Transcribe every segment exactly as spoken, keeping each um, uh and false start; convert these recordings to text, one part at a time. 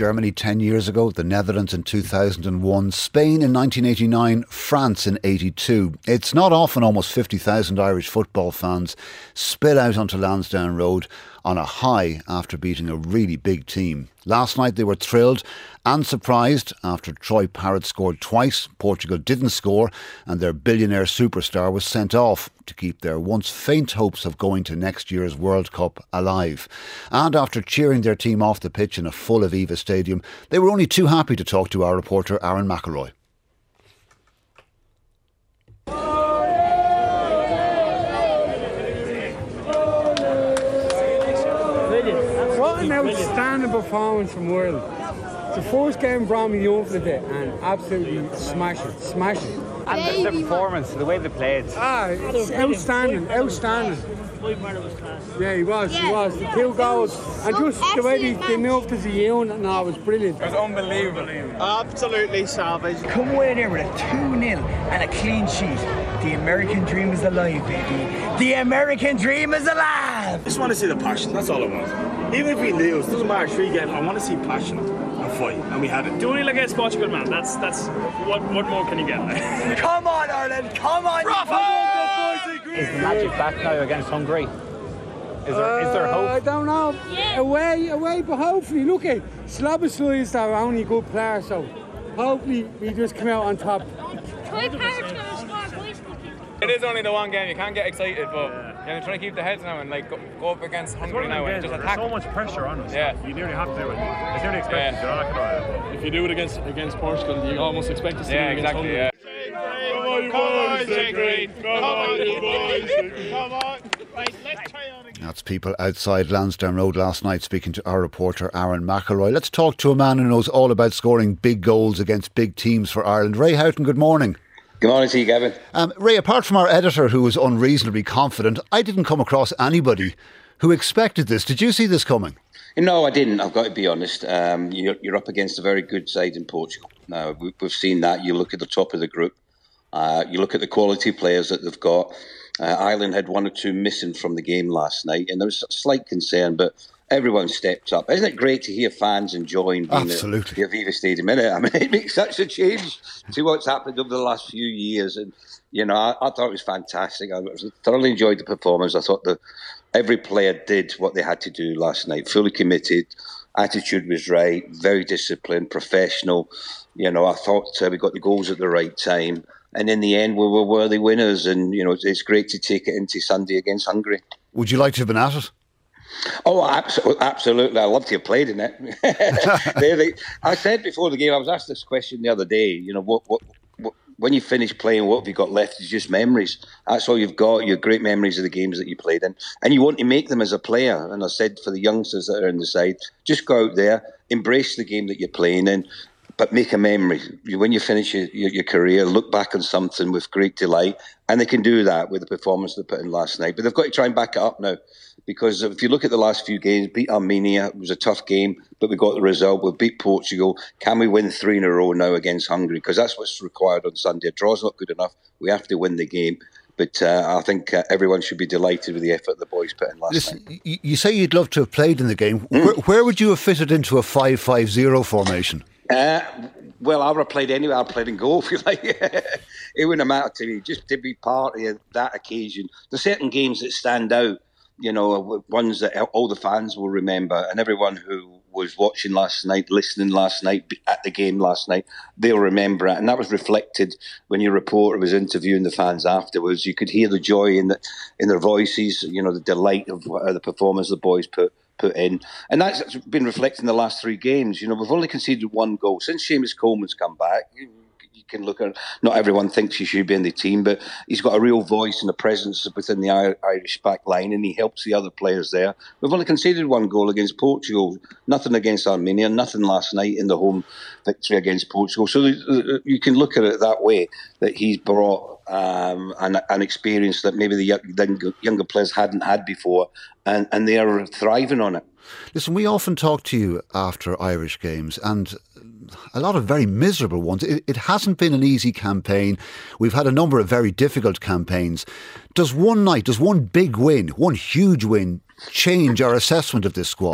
Germany ten years ago, the Netherlands in two thousand one, Spain in nineteen eighty-nine, France in eighty-two. It's not often almost fifty thousand Irish football fans spill out onto Lansdowne Road on a high after beating a really big team. Last night they were thrilled and surprised after Troy Parrott scored twice, Portugal didn't score, and their billionaire superstar was sent off to keep their once faint hopes of going to next year's World Cup alive. And after cheering their team off the pitch in a full Aviva Stadium, they were only too happy to talk to our reporter Aaron McElroy. What an outstanding performance from Ireland. The first game brought me over the bit and absolutely smash it, smash it. And the, the performance, the way they played. Ah, it's outstanding, outstanding. Yeah, he was, he was. The two goals. And just the way they, they moved as a unit and all was brilliant. It was unbelievable. Absolutely savage. Come away there with a two nil and a clean sheet. The American dream is alive, baby. The American dream is alive! I just want to see the passion, that's all I want. Even if we lose, doesn't matter, three games, I want to see passion and fight, and we had it. Doing it against Portugal, man, that's, that's what, what more can you get? Come on, Ireland, come on! Is the magic back now against Hungary? Is there, uh, is there hope? I don't know. Yeah. Away, away, but hopefully, look at Slabosly is our only good player, so hopefully we just come out on top. Troy Parrott's going to score twice. It is only the one game, you can't get excited, but yeah, you're trying to keep the heads now and like go, go up against Hungary now and just attack. There's so much pressure on us. Yeah. You nearly have to do it. It's nearly expected. Yeah. You're not going to. If you do it against against Portugal, you almost expect to see yeah, it against exactly, Hungary. Yeah. Come on, you boys, Jay Green. Come on, you boys. Come on. Right, let's try on again. That's people outside Lansdowne Road last night speaking to our reporter Aaron McElroy. Let's talk to a man who knows all about scoring big goals against big teams for Ireland. Ray Houghton, good morning. Good morning to you, Gavin. Um, Ray, apart from our editor who was unreasonably confident, I didn't come across anybody who expected this. Did you see this coming? No, I didn't. I've got to be honest. Um, you're, you're up against a very good side in Portugal. Now, we, we've seen that. You look at the top of the group. Uh, you look at the quality players that they've got. Uh, Ireland had one or two missing from the game last night, and there was a slight concern, but everyone stepped up. Isn't it great to hear fans enjoying being Absolutely. at the Aviva Stadium, isn't it? I mean, it makes such a change to what's happened over the last few years. And, you know, I, I thought it was fantastic. I thoroughly enjoyed the performance. I thought that every player did what they had to do last night, fully committed. Attitude was right, very disciplined, professional. You know, I thought uh, we got the goals at the right time. And in the end, we were worthy winners. And, you know, it's great to take it into Sunday against Hungary. Would you like to have been at it? Oh, absolutely. I love to have played in it. they, I said before the game, I was asked this question the other day, you know, what, what, what, when you finish playing, what have you got left? It's just memories. That's all you've got, your great memories of the games that you played in. And you want to make them as a player. And I said for the youngsters that are in the side, just go out there, embrace the game that you're playing in, but make a memory. When you finish your, your, your career, look back on something with great delight. And they can do that with the performance they put in last night. But they've got to try and back it up now. Because if you look at the last few games, beat Armenia, it was a tough game, but we got the result. We beat Portugal. Can we win three in a row now against Hungary? Because that's what's required on Sunday. A draw's not good enough. We have to win the game. But uh, I think uh, everyone should be delighted with the effort the boys put in last Listen, night. You say you'd love to have played in the game. Mm. Where, where would you have fitted into a five five zero formation? Uh, well, I would have played anywhere. I played in goal, if you like. It wouldn't matter to me. Just to be part of that occasion. There's certain games that stand out. You know, ones that all the fans will remember, and everyone who was watching last night, listening last night, at the game last night, they'll remember it. And that was reflected when your reporter was interviewing the fans afterwards. You could hear the joy in the, in their voices, you know, the delight of the performance the boys put put in. And that's been reflected in the last three games. You know, we've only conceded one goal. Since Seamus Coleman's come back, can look at, not everyone thinks he should be in the team, but he's got a real voice and a presence within the Irish back line, and he helps the other players there. We've only conceded one goal against Portugal, nothing against Armenia, nothing last night in the home victory against Portugal. So you can look at it that way, that he's brought um, an, an experience that maybe the younger, younger players hadn't had before, and, and they are thriving on it. Listen, we often talk to you after Irish games, and a lot of very miserable ones. It, it hasn't been an easy campaign. We've had a number of very difficult campaigns. Does one night, does one big win, one huge win, change our assessment of this squad?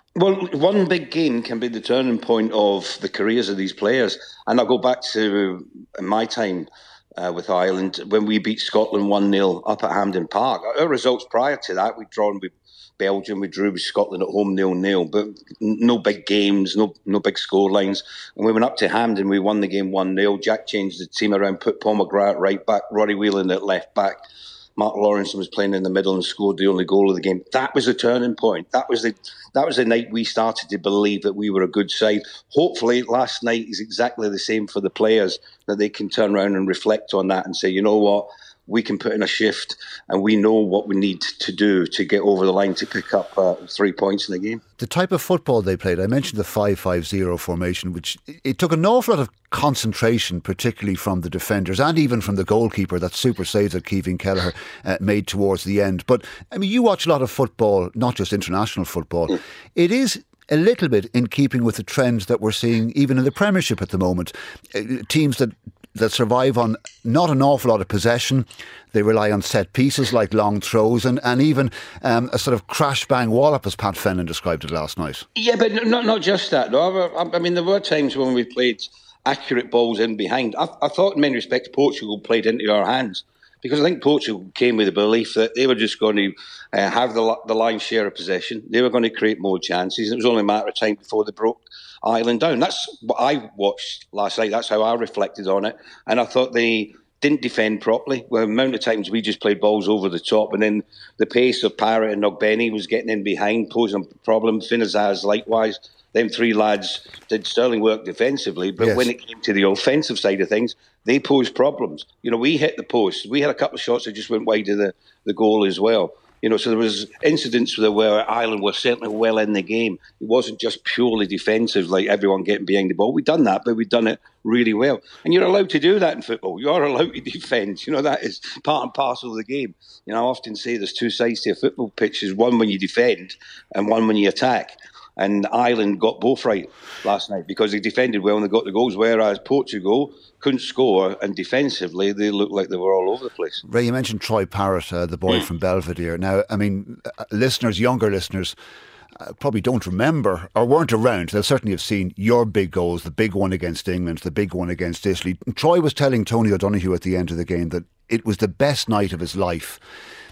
Well, one big game can be the turning point of the careers of these players. And I'll go back to my time uh, with Ireland when we beat Scotland one nil up at Hampden Park. Our results prior to that, we'd drawn with Belgium, we drew with Scotland at home nil nil, but no big games, no no big score lines. And we went up to Hampden, we won the game one nil. Jack changed the team around, put Paul McGrath at right back, Rory Whelan at left back. Mark Lawrence was playing in the middle and scored the only goal of the game. That was a turning point. That was the that was the night we started to believe that we were a good side. Hopefully, last night is exactly the same for the players, that they can turn around and reflect on that and say, you know what, we can put in a shift and we know what we need to do to get over the line to pick up uh, three points in the game. The type of football they played, I mentioned the five five zero formation, which it took an awful lot of concentration, particularly from the defenders and even from the goalkeeper, that super save that Keevin Kelleher uh, made towards the end. But, I mean, you watch a lot of football, not just international football. Mm. It is a little bit in keeping with the trends that we're seeing even in the Premiership at the moment. Uh, teams that that survive on not an awful lot of possession. They rely on set pieces like long throws and, and even um, a sort of crash-bang wallop, as Pat Fenlon described it last night. Yeah, but not not just that, though. I, I mean, there were times when we played accurate balls in behind. I, I thought in many respects Portugal played into our hands, because I think Portugal came with the belief that they were just going to uh, have the, the lion's share of possession. They were going to create more chances. It was only a matter of time before they broke Ireland down. That's what I watched last night. That's how I reflected on it. And I thought they didn't defend properly. Well, the amount of times we just played balls over the top, and then the pace of Parrott and Ogbenny was getting in behind, posing a problem. Finazaz likewise. Them three lads did sterling work defensively, but yes, when it came to the offensive side of things, they posed problems. You know, we hit the post. We had a couple of shots that just went wide of the, the goal as well. You know, so there was incidents where Ireland were certainly well in the game. It wasn't just purely defensive, like everyone getting behind the ball. We'd done that, but we'd done it really well. And you're allowed to do that in football. You are allowed to defend. You know, that is part and parcel of the game. You know, I often say there's two sides to a football pitch. There's one when you defend and one when you attack. And Ireland got both right last night because they defended well and they got the goals, whereas Portugal couldn't score, and defensively they looked like they were all over the place. Ray, you mentioned Troy Parrott, uh, the boy mm. from Belvedere. Now, I mean, uh, listeners, younger listeners, uh, probably don't remember or weren't around. They'll certainly have seen your big goals, the big one against England, the big one against Italy. Troy was telling Tony O'Donoghue at the end of the game that it was the best night of his life.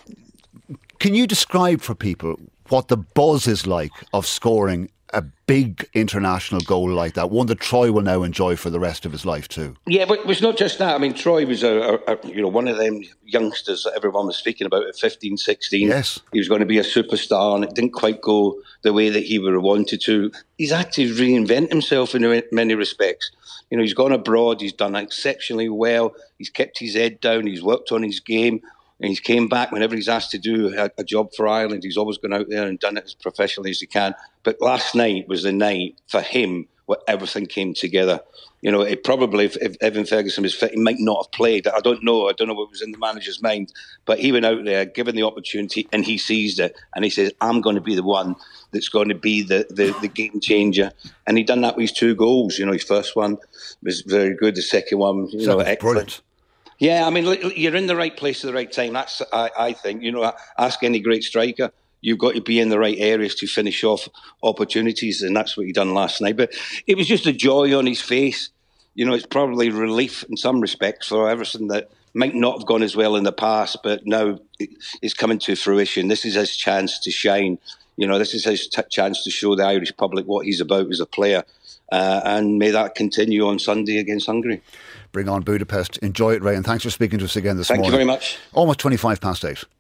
Can you describe for people what the buzz is like of scoring a big international goal like that, one that Troy will now enjoy for the rest of his life too? Yeah, but it was not just that. I mean, Troy was a, a, a you know one of them youngsters that everyone was speaking about at fifteen, sixteen. Yes. He was going to be a superstar, and it didn't quite go the way that he would have wanted to. He's actually reinvented himself in many respects. You know, he's gone abroad, he's done exceptionally well, he's kept his head down, he's worked on his game. And he's came back whenever he's asked to do a, a job for Ireland. He's always gone out there and done it as professionally as he can. But last night was the night for him where everything came together. You know, it probably, if, if Evan Ferguson was fit, he might not have played. I don't know. I don't know what was in the manager's mind. But he went out there, given the opportunity, and he seized it. And he says, I'm going to be the one that's going to be the, the, the game changer. And he done that with his two goals. You know, his first one was very good. The second one, you know, excellent. Brilliant. Yeah, I mean, you're in the right place at the right time. That's, I, I think, you know, ask any great striker. You've got to be in the right areas to finish off opportunities, and that's what he done last night. But it was just a joy on his face. You know, it's probably relief in some respects for everything that might not have gone as well in the past, but now it's coming to fruition. This is his chance to shine. You know, this is his t- chance to show the Irish public what he's about as a player. Uh, and may that continue on Sunday against Hungary. Bring on Budapest. Enjoy it, Ray, and thanks for speaking to us again this Thank morning. Thank you very much. Almost twenty-five past eight.